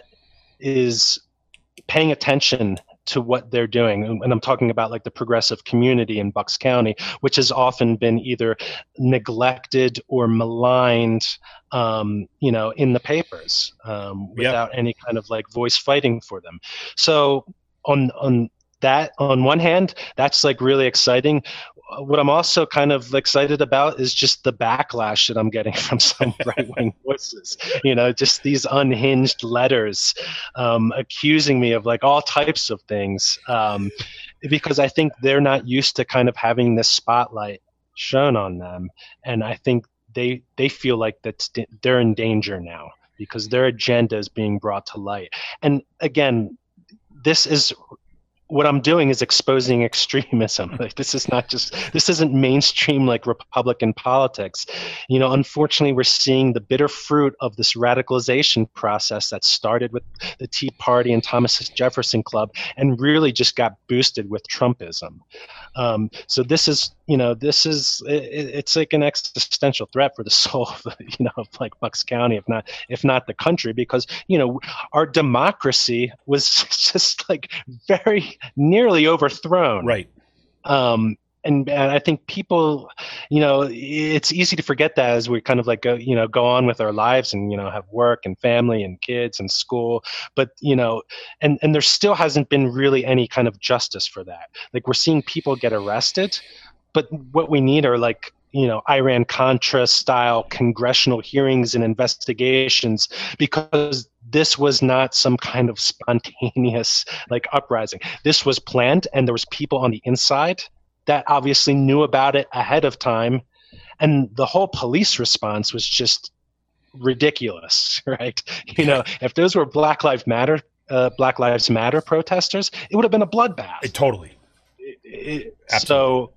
Speaker 4: is paying attention to what they're doing. And I'm talking about like the progressive community in Bucks County, which has often been either neglected or maligned, um, you know, in the papers um, without yeah. any kind of like voice fighting for them. So on, on that, on one hand, that's like really exciting. What I'm also kind of excited about is just the backlash that I'm getting from some right-wing voices. You know, just these unhinged letters um, accusing me of like all types of things um, because I think they're not used to kind of having this spotlight shown on them, and I think they they feel like that's they're in danger now because their agenda is being brought to light. And again, this is. What I'm doing is exposing extremism. Like this is not just, this isn't mainstream like Republican politics. You know, unfortunately, we're seeing the bitter fruit of this radicalization process that started with the Tea Party and Thomas Jefferson Club and really just got boosted with Trumpism. Um, so this is, you know, this is, it, it's like an existential threat for the soul of, you know, of like Bucks County, if not, if not the country, because, you know, our democracy was just like very nearly overthrown.
Speaker 3: Right.
Speaker 4: Um, and, and I think people, you know, it's easy to forget that as we kind of like go, you know, go on with our lives and, you know, have work and family and kids and school. But, you know, and, and there still hasn't been really any kind of justice for that. Like we're seeing people get arrested, but what we need are like, you know, Iran-Contra style congressional hearings and investigations, because this was not some kind of spontaneous like uprising. This was planned, and there was people on the inside that obviously knew about it ahead of time, and the whole police response was just ridiculous, right? You know, if those were Black Lives Matter, uh, Black Lives Matter protesters, it would have been a bloodbath.
Speaker 3: It, totally.
Speaker 4: It, it, so.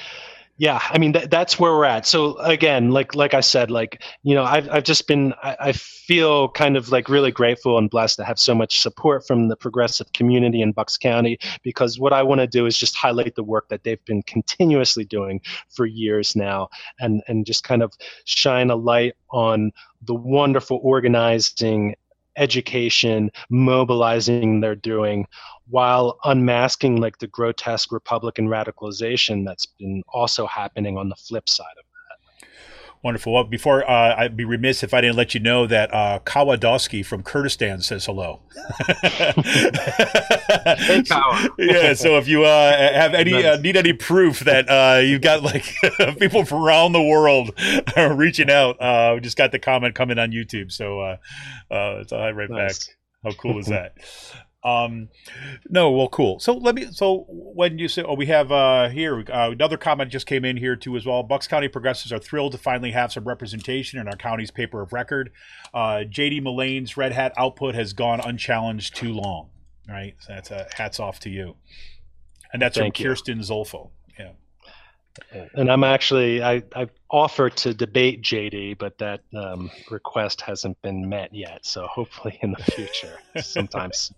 Speaker 4: Yeah, I mean that, that's where we're at. So again, like like I said, like you know, I've I've just been I, I feel kind of like really grateful and blessed to have so much support from the progressive community in Bucks County, because what I want to do is just highlight the work that they've been continuously doing for years now, and and just kind of shine a light on the wonderful organizing, education, mobilizing they're doing, while unmasking like the grotesque Republican radicalization that's been also happening on the flip side of that.
Speaker 3: Wonderful. Well, before uh, I'd be remiss if I didn't let you know that uh, Kawadowski from Kurdistan says hello.
Speaker 4: Hey, Kawa.
Speaker 3: Yeah. So if you uh, have any uh, need any proof that uh, you've got like people from around the world are reaching out, uh, we just got the comment coming on YouTube. So uh, uh, it's all right
Speaker 4: Nice.
Speaker 3: back. How cool is that? Um, no, well, cool. So let me, so when you say, oh, we have, uh, here, uh, another comment just came in here too as well. Bucks County progressives are thrilled to finally have some representation in our county's paper of record. Uh, J D Mullane's Red Hat output has gone unchallenged too long. Right. So that's a hats off to you. And that's
Speaker 4: Thank
Speaker 3: from
Speaker 4: you.
Speaker 3: Kirsten Zolfo. Yeah.
Speaker 4: And I'm actually I I've offered to debate J D, but that um, request hasn't been met yet. So hopefully in the future, sometimes.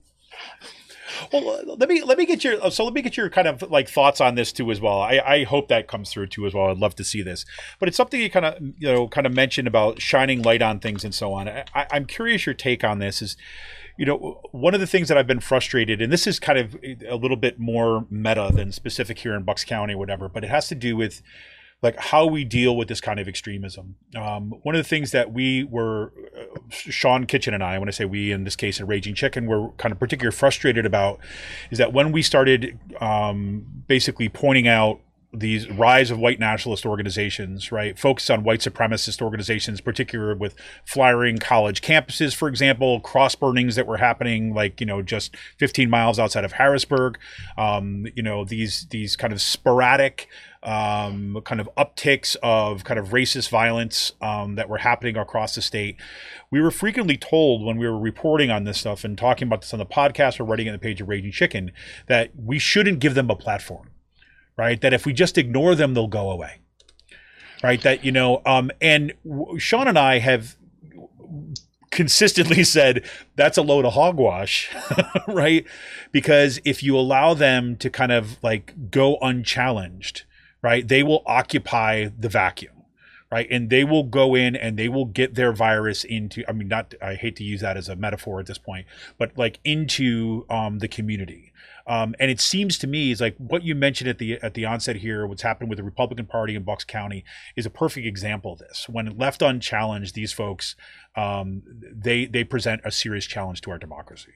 Speaker 3: Well, let me let me get your so let me get your kind of like thoughts on this too as well. I, I hope that comes through too as well. I'd love to see this, but it's something you kind of you know kind of mentioned about shining light on things and so on. I, I'm curious your take on this is, you know, one of the things that I've been frustrated, and this is kind of a little bit more meta than specific here in Bucks County or whatever, but it has to do with like how we deal with this kind of extremism. Um, one of the things that we were, uh, Sean Kitchen and I, when I say we, in this case, at Raging Chicken, were kind of particularly frustrated about is that when we started um, basically pointing out these rise of white nationalist organizations, right, focused on white supremacist organizations, particularly with flyering college campuses, for example, cross burnings that were happening, like, you know, just fifteen miles outside of Harrisburg, um, you know, these these kind of sporadic um, kind of upticks of kind of racist violence um, that were happening across the state. We were frequently told when we were reporting on this stuff and talking about this on the podcast or writing on the page of Raging Chicken that we shouldn't give them a platform, right? That if we just ignore them, they'll go away, right? That, you know, um, and Sean and I have consistently said that's a load of hogwash, right? Because if you allow them to kind of like go unchallenged, right, they will occupy the vacuum, right? And they will go in and they will get their virus into, I mean, not, I hate to use that as a metaphor at this point, but like into um, the community. Um, and it seems to me is like what you mentioned at the at the onset here, what's happened with the Republican Party in Bucks County is a perfect example of this. When left unchallenged, these folks, um, they they present a serious challenge to our democracy.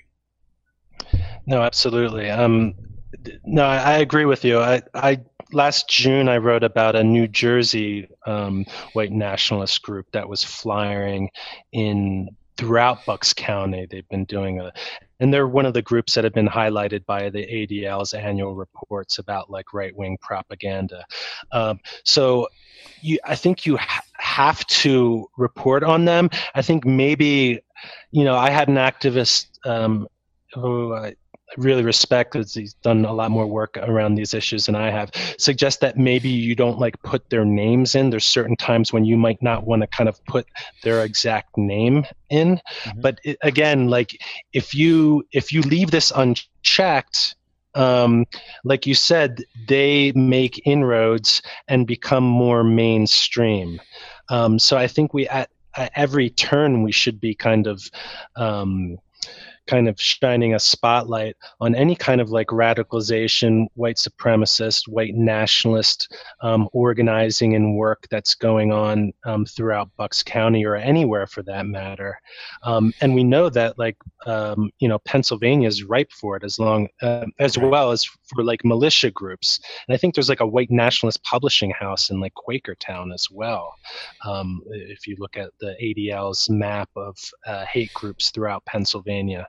Speaker 4: No, absolutely. Um, no, I, I agree with you. I, I last June I wrote about a New Jersey um, white nationalist group that was flying in throughout Bucks County. They've been doing a, and they're one of the groups that have been highlighted by the A D L's annual reports about like right-wing propaganda. Um, so you, I think you ha- have to report on them. I think maybe, you know, I had an activist um, who I really respect because he's done a lot more work around these issues than I have, suggest that maybe you don't like put their names in. There's certain times when you might not want to kind of put their exact name in. Mm-hmm. But it, again, like if you if you leave this unchecked, um, like you said, they make inroads and become more mainstream. Um, so I think we at, at every turn we should be kind of um, kind of shining a spotlight on any kind of like radicalization, white supremacist, white nationalist um, organizing and work that's going on um, throughout Bucks County or anywhere for that matter. Um, and we know that like, um, you know, Pennsylvania is ripe for it as long uh, as well as for like militia groups. And I think there's like a white nationalist publishing house in like Quakertown as well. Um, if you look at the A D L's map of uh, hate groups throughout Pennsylvania.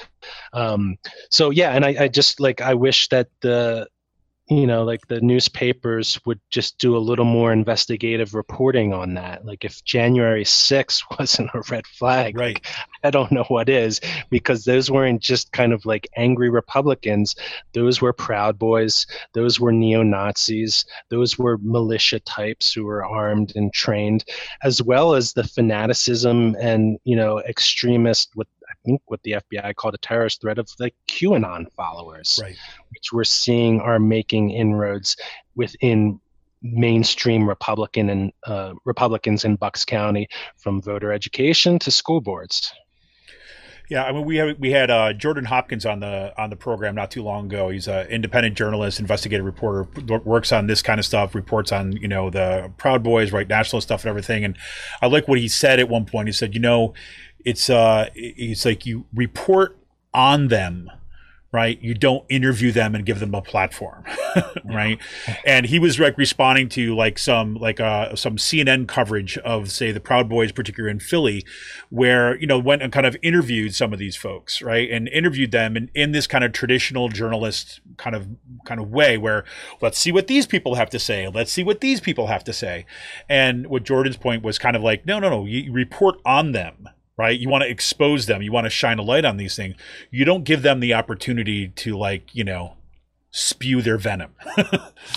Speaker 4: Um, so yeah, and I, I just like I wish that the you know like the newspapers would just do a little more investigative reporting on that. Like if January sixth wasn't a red flag,
Speaker 3: right?
Speaker 4: Like, I don't know what is, because those weren't just kind of like angry Republicans. Those were Proud Boys. Those were neo-Nazis. Those were militia types who were armed and trained, as well as the fanaticism and you know extremist with. I think what the F B I called a terrorist threat of the QAnon followers,
Speaker 3: right,
Speaker 4: which we're seeing are making inroads within mainstream Republican and uh, Republicans in Bucks County, from voter education to school boards.
Speaker 3: Yeah, I mean, we have we had uh, Jordan Hopkins on the on the program not too long ago. He's an independent journalist, investigative reporter, works on this kind of stuff, reports on you know the Proud Boys, right, nationalist stuff and everything. And I like what he said at one point. He said, you know, it's uh, it's like you report on them, right? You don't interview them and give them a platform, right? And he was like responding to like some like uh some C N N coverage of say the Proud Boys, particularly in Philly, where you know went and kind of interviewed some of these folks, right? And interviewed them in, in this kind of traditional journalist kind of kind of way, where let's see what these people have to say, let's see what these people have to say. And what Jordan's point was kind of like, no, no, no, you report on them. Right? You want to expose them. You want to shine a light on these things. You don't give them the opportunity to like, you know, spew their venom.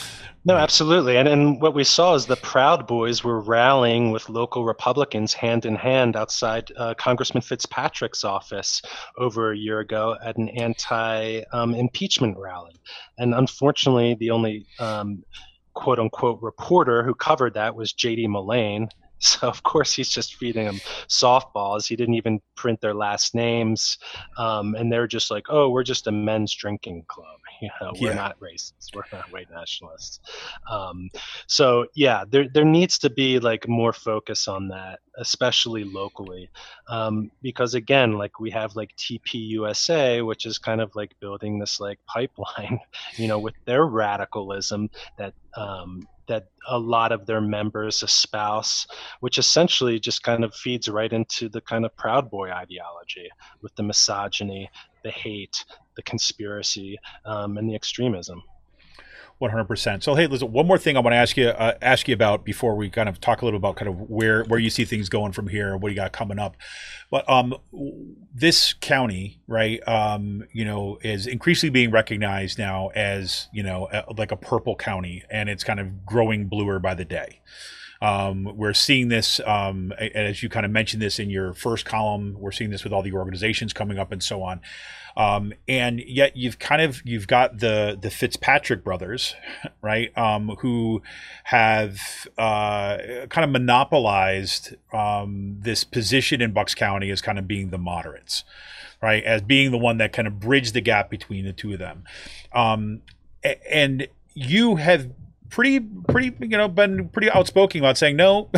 Speaker 4: No, absolutely. And and what we saw is the Proud Boys were rallying with local Republicans hand in hand outside uh, Congressman Fitzpatrick's office over a year ago at an anti-impeachment um, rally. And unfortunately, the only um, quote unquote reporter who covered that was J D Mullane. So, of course, he's just feeding them softballs. He didn't even print their last names. Um, and they're just like, oh, we're just a men's drinking club. You know, we're
Speaker 3: Yeah.
Speaker 4: not racist. We're not white nationalists. Um, so, yeah, there there needs to be like more focus on that, especially locally. Um, because, again, like we have like T P U S A, which is kind of like building this like pipeline, you know, with their radicalism that um, that a lot of their members espouse, which essentially just kind of feeds right into the kind of Proud Boy ideology with the misogyny, the hate, the conspiracy, um, and the extremism.
Speaker 3: one hundred percent. So, hey, listen, one more thing I want to ask you uh, ask you about before we kind of talk a little about kind of where where you see things going from here, what you got coming up. But um, this county, right, um, you know, is increasingly being recognized now as, you know, a, like a purple county, and it's kind of growing bluer by the day. Um, we're seeing this, um, as you kind of mentioned this in your first column, we're seeing this with all the organizations coming up and so on. Um, and yet you've kind of, you've got the, the Fitzpatrick brothers, right? Um, who have, uh, kind of monopolized, um, this position in Bucks County as kind of being the moderates, right? As being the one that kind of bridged the gap between the two of them. Um, and you have pretty, pretty, you know, been pretty outspoken about saying, no,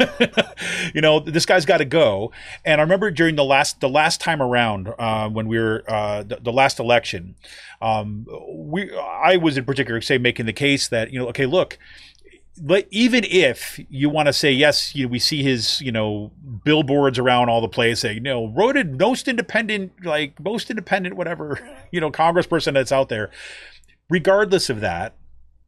Speaker 3: you know, this guy's got to go. And I remember during the last, the last time around, uh, when we were, uh, the, the last election, um, we, I was in particular, say, making the case that, you know, okay, look, but even if you want to say, yes, you know, we see his, you know, billboards around all the place saying, you know, voted most independent, like most independent, whatever, you know, congressperson that's out there, regardless of that,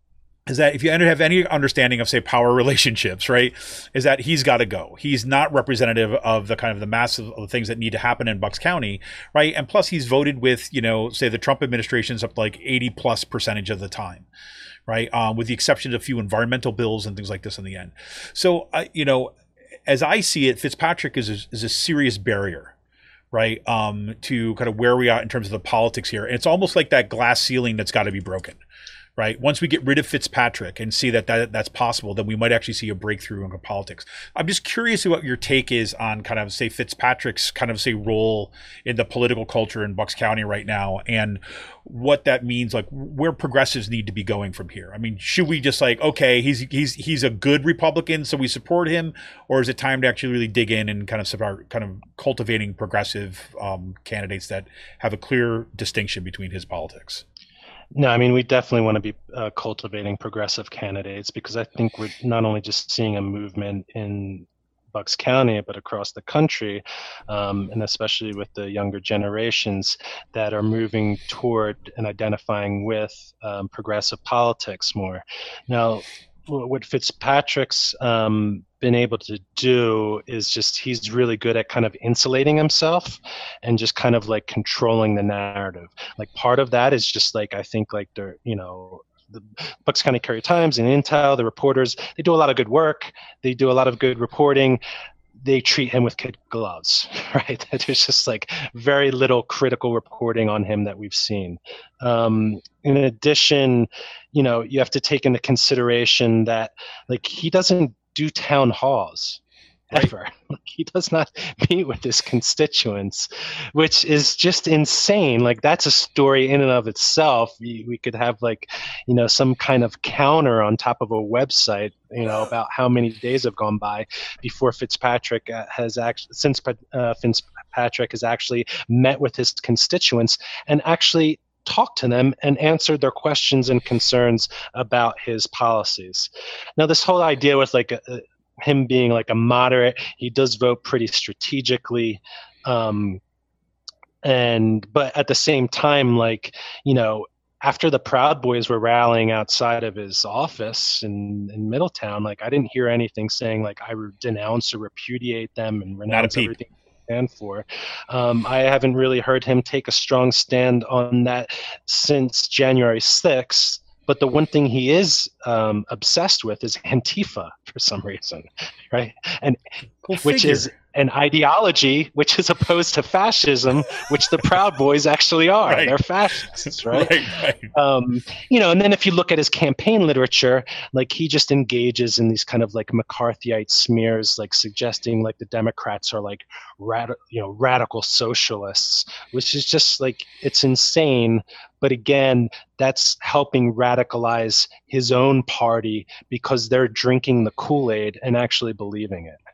Speaker 3: is that if you have any understanding of, say, power relationships, right, is that he's got to go. He's not representative of the kind of the massive of the things that need to happen in Bucks County, right? And plus he's voted with, you know, say the Trump administration's up to like eighty plus percentage of the time, right? Um, with the exception of a few environmental bills and things like this in the end. So, uh, you know, as I see it, Fitzpatrick is a, is a serious barrier, right, um, to kind of where we are in terms of the politics here. And it's almost like that glass ceiling that's got to be broken. Right. Once we get rid of Fitzpatrick and see that, that that's possible, then we might actually see a breakthrough in politics. I'm just curious what your take is on kind of, say, Fitzpatrick's kind of, say, role in the political culture in Bucks County right now, and what that means, like where progressives need to be going from here. I mean, should we just like, okay, he's he's he's a good Republican, so we support him, or is it time to actually really dig in and kind of start kind of cultivating progressive um, candidates that have a clear distinction between his politics?
Speaker 4: No, I mean, we definitely want to be uh, cultivating progressive candidates, because I think we're not only just seeing a movement in Bucks County, but across the country, um, and especially with the younger generations that are moving toward and identifying with um, progressive politics more. Now, what Fitzpatrick's um, been able to do is just, he's really good at kind of insulating himself and just kind of like controlling the narrative. Like part of that is just like, I think like they're, you know, the Bucks County Courier Times and Intel, the reporters, they do a lot of good work. They do a lot of good reporting. They treat him with kid gloves, right? There's just like very little critical reporting on him that we've seen. Um, in addition, you know, you have to take into consideration that like he doesn't do town halls ever. Right. Like, he does not meet with his constituents, which is just insane. Like that's a story in and of itself. We, we could have like, you know, some kind of counter on top of a website, you know, about how many days have gone by before Fitzpatrick has actually, since uh, Fitzpatrick has actually met with his constituents and actually talked to them and answered their questions and concerns about his policies. Now, this whole idea with like a, a him being like a moderate, he does vote pretty strategically, um, and but at the same time, like, you know, after the Proud Boys were rallying outside of his office in, in Middletown, like I didn't hear anything saying like I re- denounce or repudiate them and renounce everything they stand for. Um, I haven't really heard him take a strong stand on that since January sixth. but the one thing he is um, obsessed with is Antifa for some reason, right? And
Speaker 3: Go
Speaker 4: which
Speaker 3: figure.
Speaker 4: is an ideology which is opposed to fascism, which the Proud Boys actually are.
Speaker 3: Right.
Speaker 4: They're fascists, right?
Speaker 3: right, right.
Speaker 4: Um, you know, and then if you look at his campaign literature, like he just engages in these kind of like McCarthyite smears, like suggesting like the Democrats are like rad- you know, radical socialists, which is just like, it's insane. But again, that's helping radicalize his own party because they're drinking the Kool-Aid and actually believing it.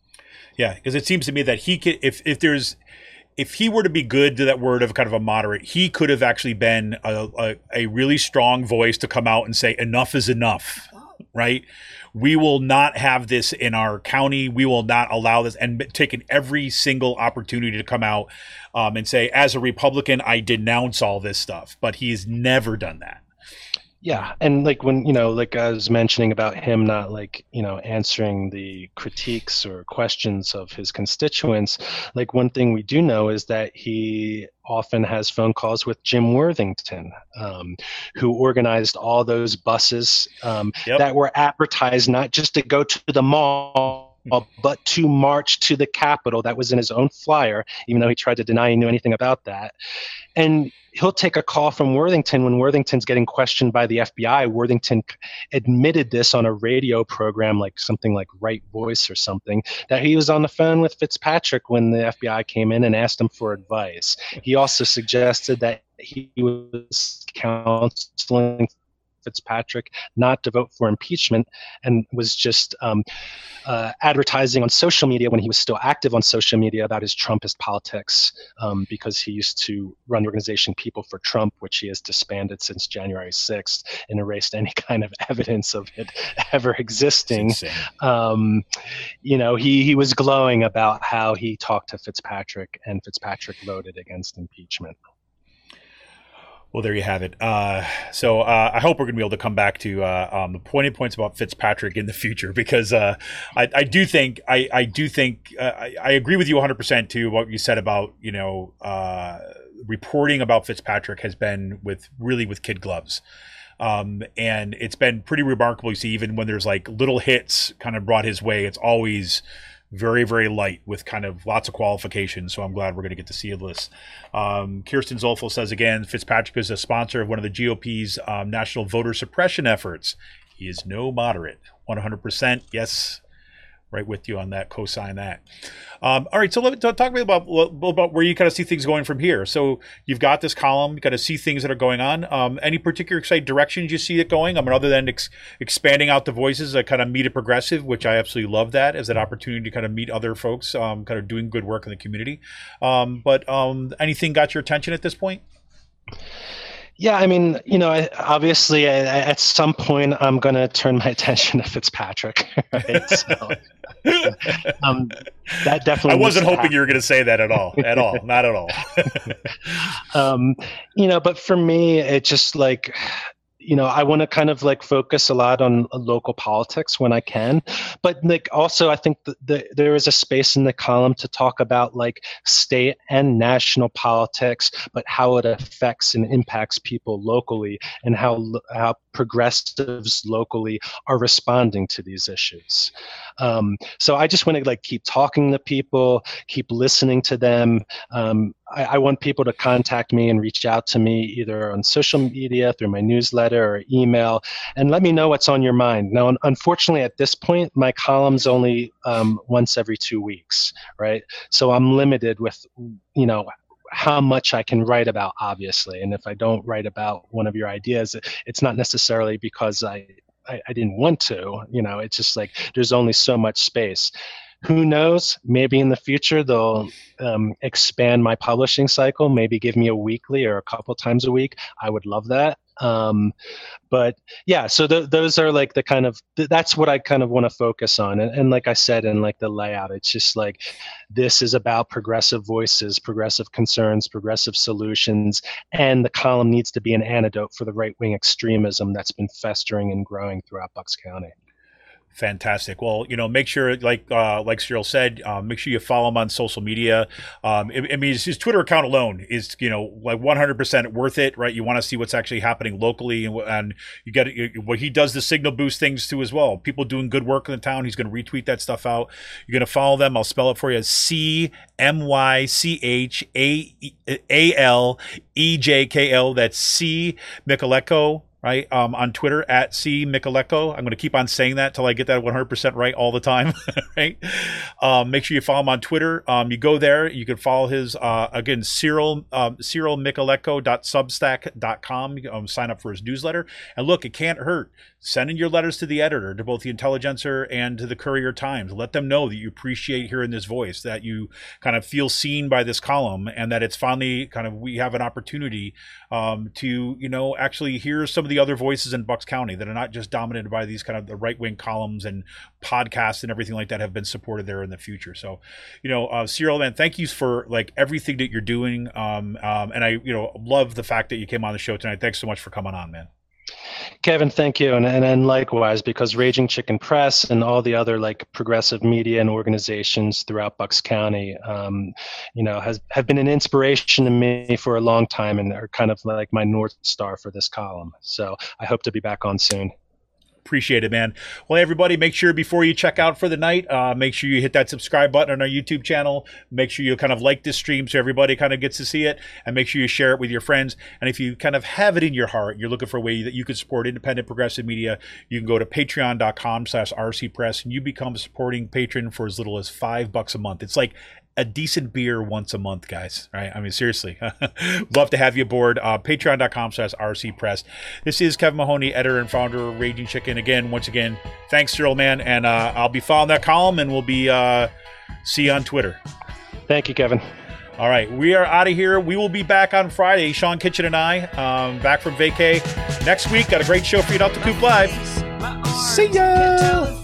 Speaker 3: Yeah, because it seems to me that he could, if if there's, if he were to be good to that word of kind of a moderate, he could have actually been a, a, a really strong voice to come out and say enough is enough, right? We will not have this in our county. We will not allow this, and taken every single opportunity to come out um, and say, as a Republican, I denounce all this stuff. But he's never done that.
Speaker 4: Yeah, and like when, you know, like I was mentioning about him not like, you know, answering the critiques or questions of his constituents, like one thing we do know is that he often has phone calls with Jim Worthington, um, who organized all those buses um,
Speaker 3: Yep.
Speaker 4: that were advertised not just to go to the mall, but to march to the Capitol. That was in his own flyer, even though he tried to deny he knew anything about that. And he'll take a call from Worthington when Worthington's getting questioned by the F B I. Worthington admitted this on a radio program, like something like Right Voice or something, that he was on the phone with Fitzpatrick when the F B I came in and asked him for advice. He also suggested that he was counseling Fitzpatrick not to vote for impeachment, and was just um, uh, advertising on social media when he was still active on social media about his Trumpist politics, um, because he used to run the organization People for Trump, which he has disbanded since January sixth and erased any kind of evidence of it ever existing. Um, you know, he, he was glowing about how he talked to Fitzpatrick, and Fitzpatrick voted against impeachment.
Speaker 3: Well, there you have it. Uh, so uh, I hope we're going to be able to come back to uh, um, the pointed points about Fitzpatrick in the future, because uh, I, I do think I, I do think uh, I, I agree with you one hundred percent to what you said about, you know, uh, reporting about Fitzpatrick has been with really with kid gloves. Um, and it's been pretty remarkable. You see, even when there's like little hits kind of brought his way, it's always very, very light with kind of lots of qualifications. So I'm glad we're going to get to see this. Um, Kirsten Zolfel says again, Fitzpatrick is a sponsor of one of the G O P's um, national voter suppression efforts. He is no moderate. one hundred percent. Yes. Right with you on that. Co-sign that. Um, all right. So let me talk, talk to me about, about where you kind of see things going from here. So you've got this column, you got to see things that are going on. Um, any particular exciting directions you see it going? I mean, other than ex- expanding out the voices, I kind of meet a progressive, which I absolutely love that as an opportunity to kind of meet other folks, um, kind of doing good work in the community. Um, but um, anything got your attention at this point?
Speaker 4: Yeah, I mean, you know, I, obviously, I, I, at some point, I'm going to turn my attention to Fitzpatrick. Right? So, um, that definitely.
Speaker 3: I wasn't hoping
Speaker 4: happen.
Speaker 3: you were going to say that at all. At all, not at all.
Speaker 4: um, you know, but for me, it just like, you know, I want to kind of like focus a lot on local politics when I can, but like also I think that the, there is a space in the column to talk about like state and national politics, but how it affects and impacts people locally, and how how progressives locally are responding to these issues. Um, so I just want to like keep talking to people, keep listening to them. Um, I, I want people to contact me and reach out to me either on social media, through my newsletter or email, and let me know what's on your mind. Now, unfortunately, at this point, my column's only um, once every two weeks, right? So I'm limited with, you know, how much I can write about, obviously. And if I don't write about one of your ideas, it's not necessarily because I, I, I didn't want to, you know, it's just like there's only so much space. Who knows? Maybe in the future they'll um, expand my publishing cycle, maybe give me a weekly or a couple times a week. I would love that. Um, but yeah, so th- those are like the kind of, th- that's what I kind of want to focus on. And, and like I said, in like the layout, it's just like, this is about progressive voices, progressive concerns, progressive solutions, and the column needs to be an antidote for the right-wing extremism that's been festering and growing throughout Bucks County.
Speaker 3: Fantastic. Well, you know, make sure, like uh, like Cyril said, uh, make sure you follow him on social media. Um, I, I mean, his, his Twitter account alone is, you know, like one hundred percent worth it, right? You want to see what's actually happening locally, and, and you get what well, he does the signal boost things too as well. People doing good work in the town, he's going to retweet that stuff out. You're going to follow them. I'll spell it for you: C M Y C H A A L E J K L. That's C Michaeleko. Right, um, on Twitter at C Michaeleko. I'm going to keep on saying that till I get that one hundred percent right all the time. Right. Um, make sure you follow him on Twitter. Um, you go there. You can follow his uh, again Cyril um, Cyril Michaeleko dot substack dot com. Um, sign up for his newsletter. And look, it can't hurt. Send in your letters to the editor, to both the Intelligencer and to the Courier Times. Let them know that you appreciate hearing this voice, that you kind of feel seen by this column, and that it's finally kind of we have an opportunity um, to, you know, actually hear some of the other voices in Bucks County that are not just dominated by these kind of the right-wing columns and podcasts and everything like that have been supported there in the future. So, you know, uh, Cyril, man, thank you for like everything that you're doing. Um, um, and I, you know, love the fact that you came on the show tonight. Thanks so much for coming on, man.
Speaker 4: Kevin, thank you. And, and and likewise, because Raging Chicken Press and all the other like progressive media and organizations throughout Bucks County, um, you know, has have been an inspiration to me for a long time and are kind of like my North Star for this column. So I hope to be back on soon.
Speaker 3: Appreciate it, man. Well, everybody, make sure before you check out for the night, uh, make sure you hit that subscribe button on our YouTube channel. Make sure you kind of like this stream so everybody kind of gets to see it, and make sure you share it with your friends. And if you kind of have it in your heart, you're looking for a way that you can support independent progressive media, you can go to patreon dot com slash R C Press, and you become a supporting patron for as little as five bucks a month. It's like a decent beer once a month, guys, right? I mean, seriously. Love to have you aboard. Uh, patreon dot com slash R C Press. This is Kevin Mahoney, editor and founder of Raging Chicken. Again, once again, thanks, Cyril, man. And uh, I'll be following that column, and we'll be uh, see you on Twitter.
Speaker 4: Thank you, Kevin.
Speaker 3: All right, we are out of here. We will be back on Friday. Sean Kitchen and I, um, back from vacay next week. Got a great show for you at Alt two Coop Live. See ya!